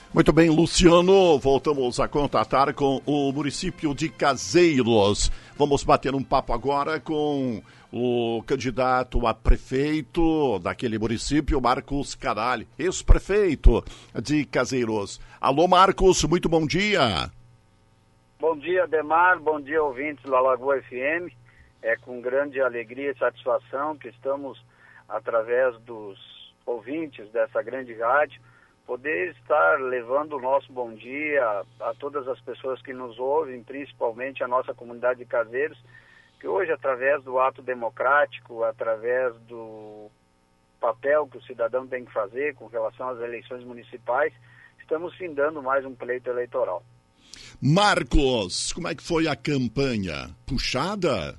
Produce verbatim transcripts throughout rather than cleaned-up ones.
Muito bem, Luciano, voltamos a contatar com o município de Caseiros. Vamos bater um papo agora com o candidato a prefeito daquele município, Marcos Caralho, ex-prefeito de Caseiros. Alô, Marcos, muito bom dia. Bom dia, Ademar, bom dia, ouvintes da Lagoa F M. É com grande alegria e satisfação que estamos, através dos ouvintes dessa grande rádio, poder estar levando o nosso bom dia a, a todas as pessoas que nos ouvem, principalmente a nossa comunidade de Caseiros, que hoje, através do ato democrático, através do papel que o cidadão tem que fazer com relação às eleições municipais, estamos findando mais um pleito eleitoral. Marcos, como é que foi a campanha? Puxada?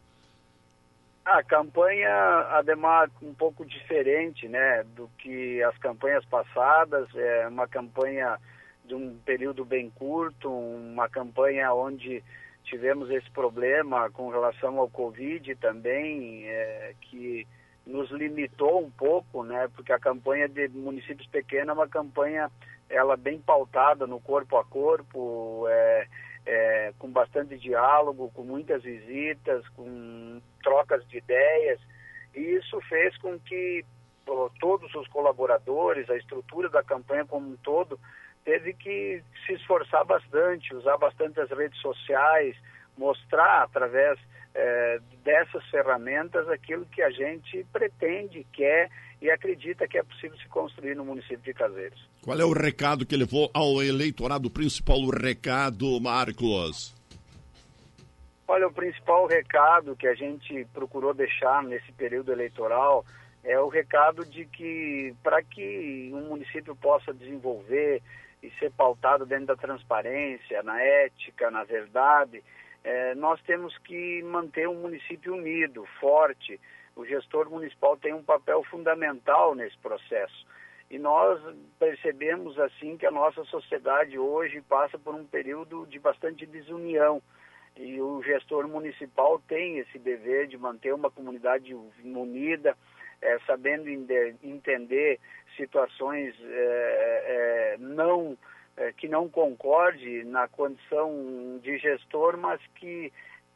A campanha, Ademar, um pouco diferente, né, do que as campanhas passadas. É uma campanha de um período bem curto, uma campanha onde tivemos esse problema com relação ao Covid também, é, que nos limitou um pouco, né, porque a campanha de municípios pequenos é uma campanha, ela bem pautada no corpo a corpo, é, É, com bastante diálogo, com muitas visitas, com trocas de ideias, e isso fez com que oh, todos os colaboradores, a estrutura da campanha como um todo, teve que se esforçar bastante, usar bastante as redes sociais, mostrar através eh, dessas ferramentas aquilo que a gente pretende, quer e acredita que é possível se construir no município de Caseiros. Qual é o recado que levou ao eleitorado, o principal recado, Marcos? Olha, o principal recado que a gente procurou deixar nesse período eleitoral é o recado de que, para que um município possa desenvolver e ser pautado dentro da transparência, na ética, na verdade, é, nós temos que manter um município unido, forte. O gestor municipal tem um papel fundamental nesse processo. E nós percebemos, assim, que a nossa sociedade hoje passa por um período de bastante desunião. E o gestor municipal tem esse dever de manter uma comunidade unida, é, sabendo entender situações é, é, não, é, que não concorde na condição de gestor, mas que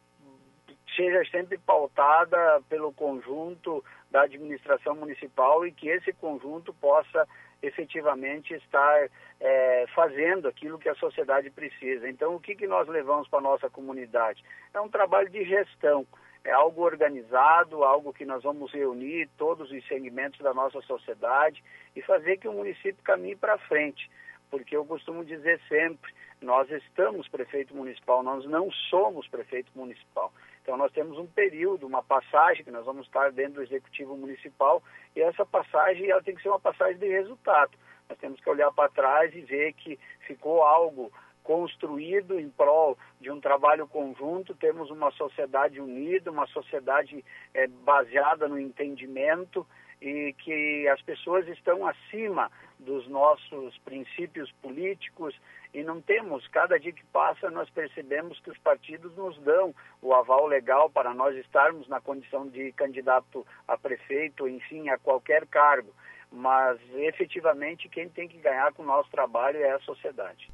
seja sempre pautada pelo conjunto da administração municipal e que esse conjunto possa efetivamente estar é, fazendo aquilo que a sociedade precisa. Então, o que, que nós levamos para a nossa comunidade? É um trabalho de gestão, é algo organizado, algo que nós vamos reunir todos os segmentos da nossa sociedade e fazer que o município caminhe para frente. Porque eu costumo dizer sempre, nós estamos prefeito municipal, nós não somos prefeito municipal. Então nós temos um período, uma passagem que nós vamos estar dentro do executivo municipal e essa passagem ela tem que ser uma passagem de resultado. Nós temos que olhar para trás e ver que ficou algo construído em prol de um trabalho conjunto, temos uma sociedade unida, uma sociedade é, baseada no entendimento e que as pessoas estão acima dos nossos princípios políticos e não temos, cada dia que passa nós percebemos que os partidos nos dão o aval legal para nós estarmos na condição de candidato a prefeito, enfim, a qualquer cargo, mas efetivamente quem tem que ganhar com o nosso trabalho é a sociedade.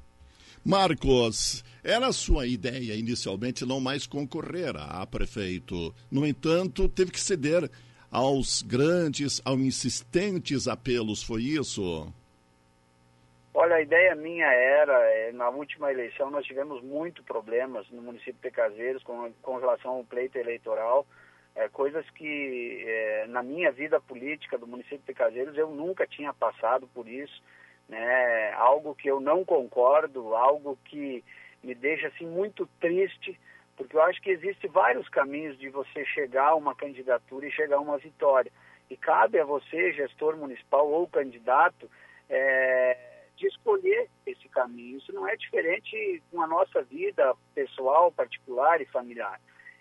Marcos, era a sua ideia inicialmente não mais concorrer a prefeito, no entanto teve que ceder aos grandes, aos insistentes apelos, foi isso? Olha, a ideia minha era, na última eleição nós tivemos muitos problemas no município de Caseiros com, com relação ao pleito eleitoral, é, coisas que é, na minha vida política do município de Caseiros eu nunca tinha passado por isso, né? Algo que eu não concordo, algo que me deixa assim muito triste, porque eu acho que existem vários caminhos de você chegar a uma candidatura e chegar a uma vitória. E cabe a você, gestor municipal ou candidato, é, de escolher esse caminho. Isso não é diferente com a nossa vida pessoal, particular e familiar.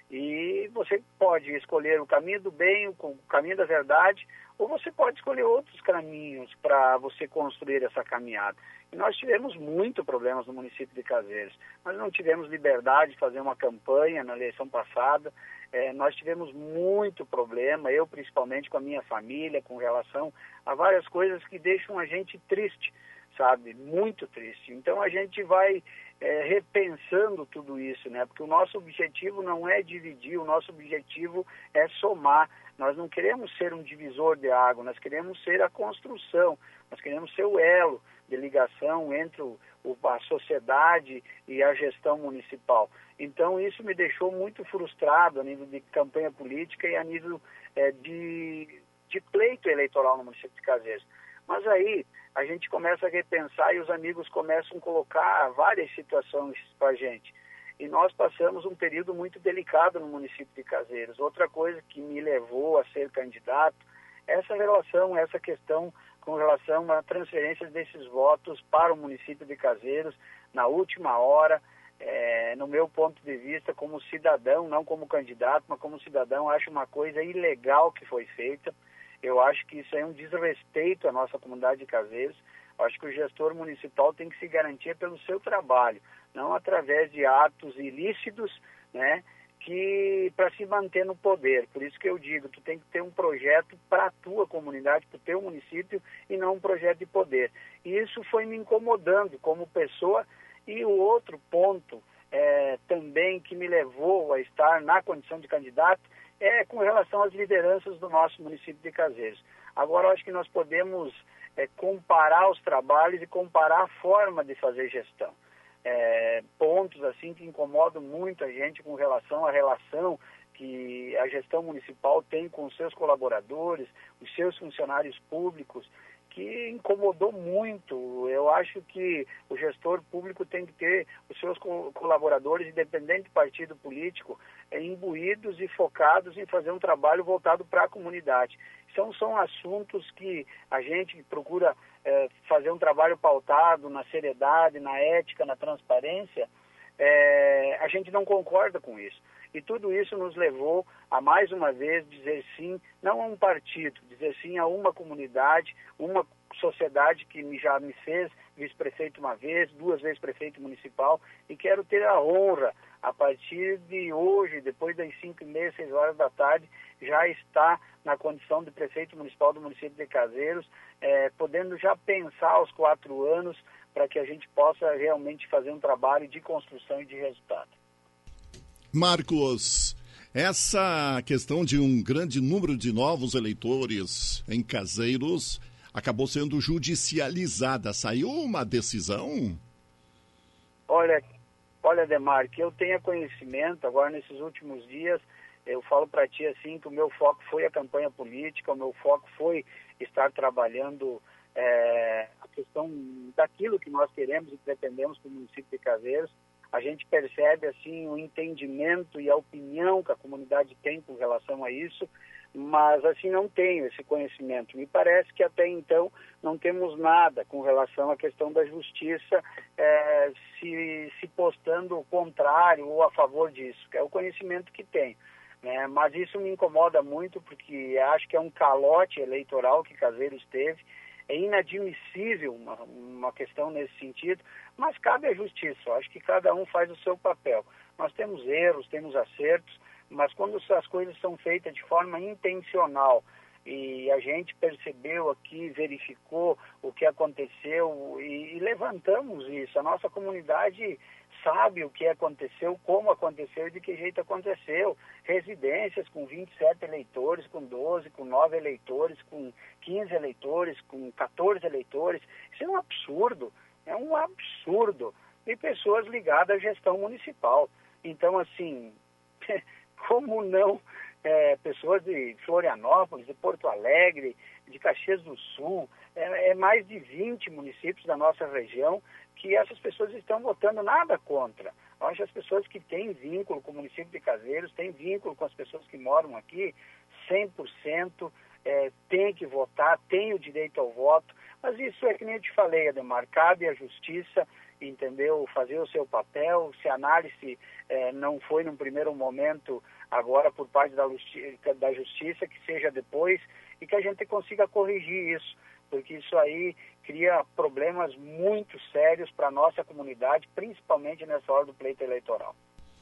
E você pode escolher o caminho do bem, o caminho da verdade, ou você pode escolher outros caminhos para você construir essa caminhada. E nós tivemos muitos problemas no município de Caseiros. Nós não tivemos liberdade de fazer uma campanha na eleição passada. É, nós tivemos muito problema, eu principalmente com a minha família, com relação a várias coisas que deixam a gente triste. sabe? Muito triste. Então a gente vai é, repensando tudo isso, né? Porque o nosso objetivo não é dividir, o nosso objetivo é somar. Nós não queremos ser um divisor de água, nós queremos ser a construção, nós queremos ser o elo de ligação entre o, o, a sociedade e a gestão municipal. Então isso me deixou muito frustrado a nível de campanha política e a nível é, de, de pleito eleitoral no município de Cazeiros. Mas aí a gente começa a repensar e os amigos começam a colocar várias situações para a gente. E nós passamos um período muito delicado no município de Cazeiros. Outra coisa que me levou a ser candidato, essa relação, essa questão com relação à transferência desses votos para o município de Cazeiros, na última hora, é, no meu ponto de vista, como cidadão, não como candidato, mas como cidadão, acho uma coisa ilegal que foi feita. Eu acho que isso é um desrespeito à nossa comunidade de Cazeiros. Eu acho que o gestor municipal tem que se garantir pelo seu trabalho, não através de atos ilícitos, né, que para se manter no poder. Por isso que eu digo, tu tem que ter um projeto para a tua comunidade, para o teu município, e não um projeto de poder. E isso foi me incomodando como pessoa. E o outro ponto é, também que me levou a estar na condição de candidato é com relação às lideranças do nosso município de Cazeiros. Agora, eu acho que nós podemos é, comparar os trabalhos e comparar a forma de fazer gestão. É, pontos assim que incomodam muito a gente com relação à relação que a gestão municipal tem com os seus colaboradores, os seus funcionários públicos, que incomodou muito. Eu acho que o gestor público tem que ter os seus colaboradores, independente do partido político, imbuídos e focados em fazer um trabalho voltado para a comunidade. São, são assuntos que a gente procura é, fazer um trabalho pautado na seriedade, na ética, na transparência. É, a gente não concorda com isso. E tudo isso nos levou a, mais uma vez, dizer sim, não a um partido, dizer sim a uma comunidade, uma sociedade que já me fez vice-prefeito uma vez, duas vezes prefeito municipal, e quero ter a honra, a partir de hoje, depois das cinco e meia, seis horas da tarde, já está na condição de prefeito municipal do município de Cazeiros, é, podendo já pensar aos quatro anos para que a gente possa realmente fazer um trabalho de construção e de resultado. Marcos, essa questão de um grande número de novos eleitores em Cazeiros acabou sendo judicializada. Saiu uma decisão? Olha, olha, Demar, que eu tenha conhecimento, agora nesses últimos dias, eu falo para ti assim que o meu foco foi a campanha política, o meu foco foi estar trabalhando é, a questão daquilo que nós queremos e pretendemos para o município de Cazeiros. A gente percebe assim o entendimento e a opinião que a comunidade tem com relação a isso, mas assim não tenho esse conhecimento. Me parece que até então não temos nada com relação à questão da justiça é, se, se postando o contrário ou a favor disso, que é o conhecimento que tenho. Né? Mas isso me incomoda muito porque acho que é um calote eleitoral que Cazeiros teve. É inadmissível uma, uma questão nesse sentido, mas cabe à justiça. Eu acho que cada um faz o seu papel. Nós temos erros, temos acertos, mas quando as coisas são feitas de forma intencional e a gente percebeu aqui, verificou o que aconteceu e, e levantamos isso, a nossa comunidade sabe o que aconteceu, como aconteceu e de que jeito aconteceu. Residências com vinte e sete eleitores, com doze, com nove eleitores, com quinze eleitores, com quatorze eleitores. Isso é um absurdo, é um absurdo. E pessoas ligadas à gestão municipal. Então, assim, como não é, pessoas de Florianópolis, de Porto Alegre, de Caxias do Sul, é, é mais de vinte municípios da nossa região que essas pessoas estão votando, nada contra. Eu acho que as pessoas que têm vínculo com o município de Cazeiros, têm vínculo com as pessoas que moram aqui, cem por cento é, tem que votar, tem o direito ao voto, mas isso é que nem eu te falei, Ademar, cabe à justiça, entendeu, fazer o seu papel. Se a análise é, não foi num primeiro momento agora por parte da justiça, da justiça, que seja depois e que a gente consiga corrigir isso, porque isso aí cria problemas muito sérios para a nossa comunidade, principalmente nessa hora do pleito eleitoral.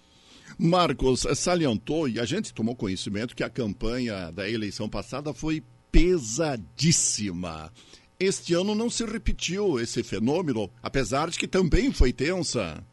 Marcos salientou, e a gente tomou conhecimento, que a campanha da eleição passada foi pesadíssima. este ano não se repetiu esse fenômeno, apesar de que também foi tensa.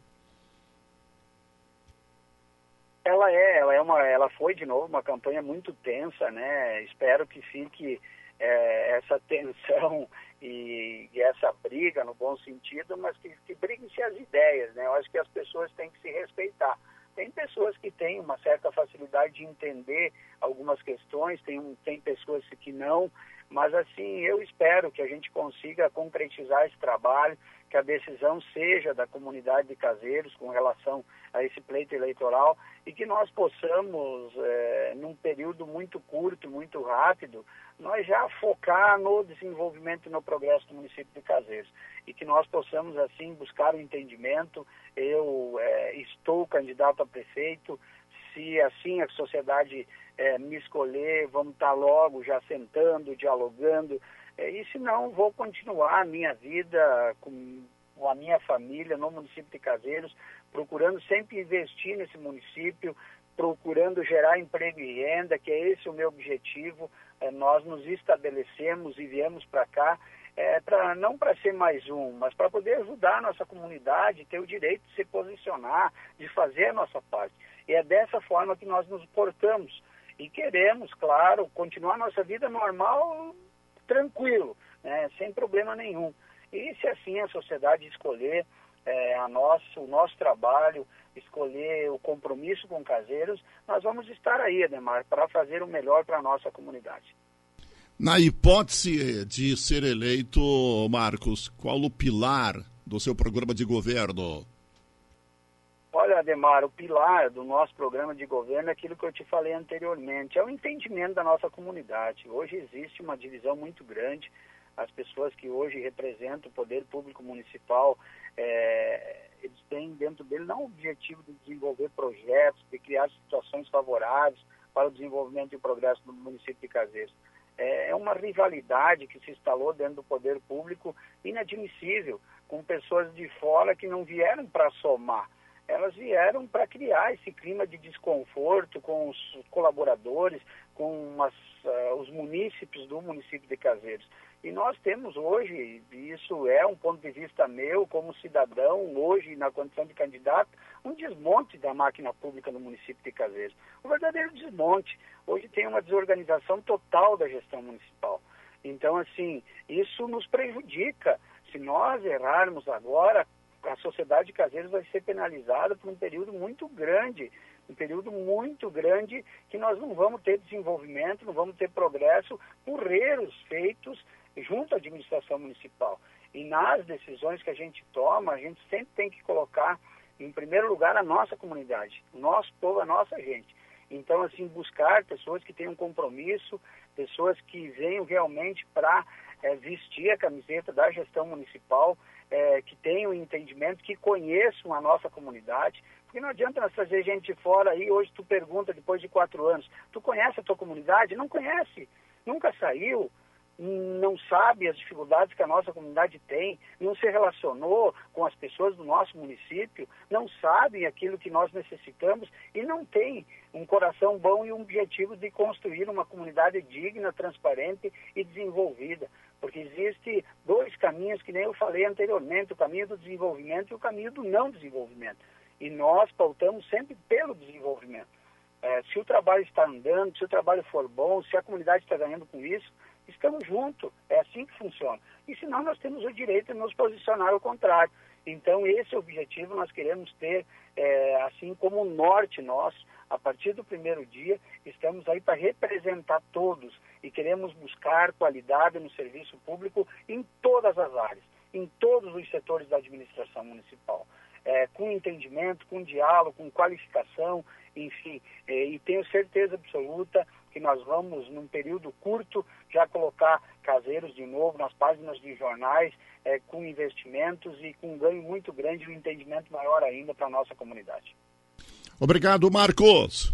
Ela é, ela é uma, ela foi de novo uma campanha muito tensa, né? Espero que fique é, essa tensão e, e essa briga no bom sentido, mas que, que briguem-se as ideias, né? Eu acho que as pessoas têm que se respeitar. Tem pessoas que têm uma certa facilidade de entender algumas questões, tem, tem pessoas que não, mas assim, eu espero que a gente consiga concretizar esse trabalho, que a decisão seja da comunidade de Caseiros com relação a esse pleito eleitoral e que nós possamos, é, num período muito curto, muito rápido, nós já focar no desenvolvimento e no progresso do município de Caseiros e que nós possamos, assim, buscar o entendimento. Eu é, estou candidato a prefeito, se assim a sociedade é, me escolher, vamos estar logo já sentando, dialogando, é, e se não, vou continuar a minha vida com, com a minha família no município de Caseiros, procurando sempre investir nesse município, procurando gerar emprego e renda, que é esse o meu objetivo. É, nós nos estabelecemos e viemos para cá, é, pra, não para ser mais um, mas para poder ajudar a nossa comunidade, ter o direito de se posicionar, de fazer a nossa parte. E é dessa forma que nós nos portamos. E queremos, claro, continuar a nossa vida normal, tranquilo, né, sem problema nenhum. E se assim a sociedade escolher é, a nosso, o nosso trabalho, escolher o compromisso com Caseiros, nós vamos estar aí, Ademar, para fazer o melhor para a nossa comunidade. Na hipótese de ser eleito, Marcos, qual o pilar do seu programa de governo? Olha, Ademar, o pilar do nosso programa de governo é aquilo que eu te falei anteriormente, é o entendimento da nossa comunidade. Hoje existe uma divisão muito grande, as pessoas que hoje representam o poder público municipal, é, eles têm dentro dele não o objetivo de desenvolver projetos, de criar situações favoráveis para o desenvolvimento e o progresso do município de Caseiros. É uma rivalidade que se instalou dentro do poder público inadmissível, com pessoas de fora que não vieram para somar. Elas vieram para criar esse clima de desconforto com os colaboradores, com as, uh, os munícipes do município de Caseiros. E nós temos hoje, e isso é um ponto de vista meu como cidadão, hoje na condição de candidato, um desmonte da máquina pública no município de Caseiros. Um verdadeiro desmonte. Hoje tem uma desorganização total da gestão municipal. Então, assim, isso nos prejudica. Se nós errarmos agora, a sociedade de Caseiros vai ser penalizada por um período muito grande, um período muito grande que nós não vamos ter desenvolvimento, não vamos ter progresso por erros feitos junto à administração municipal. E nas decisões que a gente toma, a gente sempre tem que colocar em primeiro lugar a nossa comunidade, o nosso povo, a nossa gente. Então, assim, buscar pessoas que tenham compromisso, pessoas que venham realmente para é, vestir a camiseta da gestão municipal, é, que tenham entendimento, que conheçam a nossa comunidade, porque não adianta nós trazer gente de fora aí, hoje tu pergunta, depois de quatro anos, tu conhece a tua comunidade? Não conhece, nunca saiu, não sabe as dificuldades que a nossa comunidade tem, não se relacionou com as pessoas do nosso município, não sabe aquilo que nós necessitamos e não tem um coração bom e um objetivo de construir uma comunidade digna, transparente e desenvolvida. Porque existe dois caminhos, que nem eu falei anteriormente, o caminho do desenvolvimento e o caminho do não desenvolvimento. E nós pautamos sempre pelo desenvolvimento. É, se o trabalho está andando, se o trabalho for bom, se a comunidade está ganhando com isso, estamos juntos, é assim que funciona. E senão nós temos o direito de nos posicionar ao contrário. Então esse objetivo nós queremos ter, é, assim como o norte nosso, a partir do primeiro dia, estamos aí para representar todos e queremos buscar qualidade no serviço público em todas as áreas, em todos os setores da administração municipal. É, com entendimento, com diálogo, com qualificação, enfim, é, e tenho certeza absoluta que nós vamos, num período curto, já colocar Caseiros de novo nas páginas de jornais, é, com investimentos e com um ganho muito grande e um entendimento maior ainda para a nossa comunidade. Obrigado, Marcos.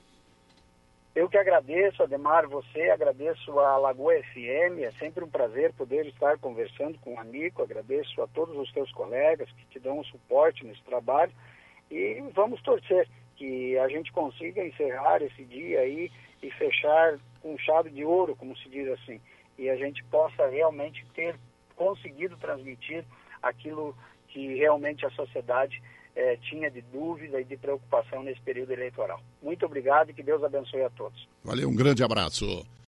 Eu que agradeço, Ademar, você, agradeço a Lagoa F M, é sempre um prazer poder estar conversando com o amigo, agradeço a todos os teus colegas que te dão um suporte nesse trabalho e vamos torcer que a gente consiga encerrar esse dia aí e fechar com chave de ouro, como se diz assim. e a gente possa realmente ter conseguido transmitir aquilo que realmente a sociedade eh, tinha de dúvida e de preocupação nesse período eleitoral. Muito obrigado e que Deus abençoe a todos. Valeu, um grande abraço.